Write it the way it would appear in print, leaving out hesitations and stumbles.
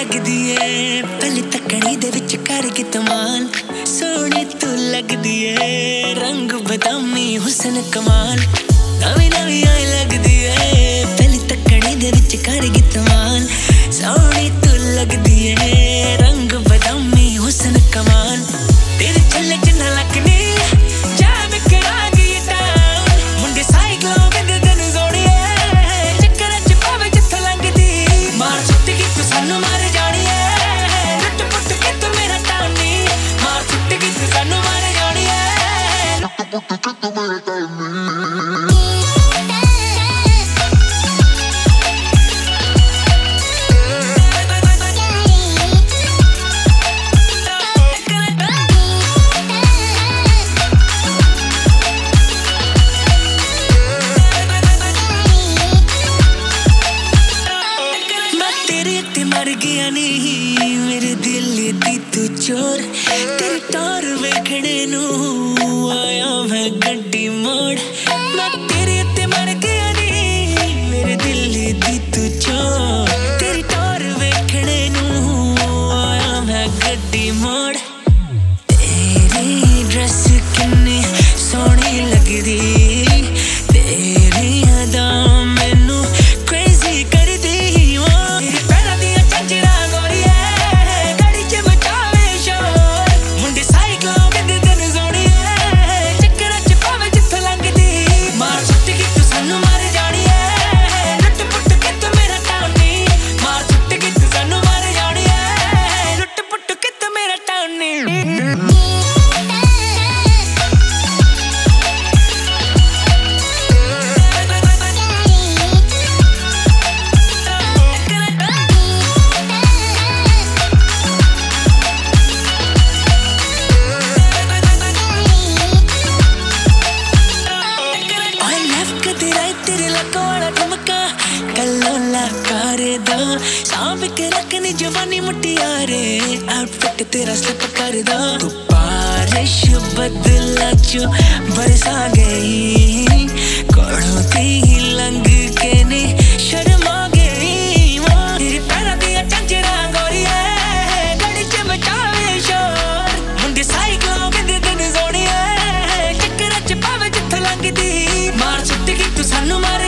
लगदी है पहले तकड़ी दे विच कर के तमाल सोहनी तू लगदी है रंग बदामी हुस्न कमाल नवी नवी आई लगदी है पहले तकड़ी दे विच कर के तमाल सोहनी तू लगदी है रंग बदामी हुस्न कमाल तेरे चले जिन्ना लगनी मर गया नहीं मेरे दिल दी तू चोर तेरी टोर वेखने नू आया मैं गड्डी मोड़ मैं तेरे ते मर गया नहीं मेरे दिल दी तू चोर तेरी टोर वेखने नू आया मैं गड्डी मोड़ तेरी ड्रेस किन्नी सोहनी लगदी तेरी अदा मैनू क्रेजी कर दी सांप के रखनी जवानी मुटियारे आउटफिट तेरा स्लिप कर दो तू बारिश बदला जो बरसा गई कोड़ों ही लंग के ने शर्मा गई तेरे पैरों दी चंचरा गोरी है गड़ी च बचावे शोर मुंडे साइकिलों के दिन सोनी है चक्कर च पावे जिथे लंघदी मार सुट्टी तू सानू मार